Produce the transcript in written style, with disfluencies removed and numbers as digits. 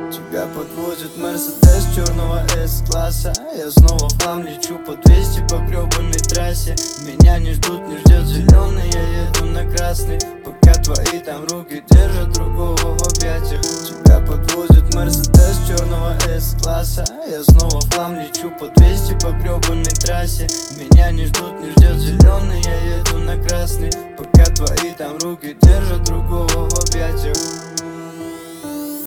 Тебя подвозит Мерседес черного С-класса. Я снова в хлам лечу по 200 по гребаной трассе. Меня не ждут, не ждет зеленый, я еду на красный. Пока твои там руки держат другого в объятиях. Тебя подвозит Мерседес черного С-класса. Я снова в хлам лечу по 200 по гребаной трассе. Меня не ждут, не ждет зеленый, я еду на красный. Пока твои там руки держат другого в объятиях.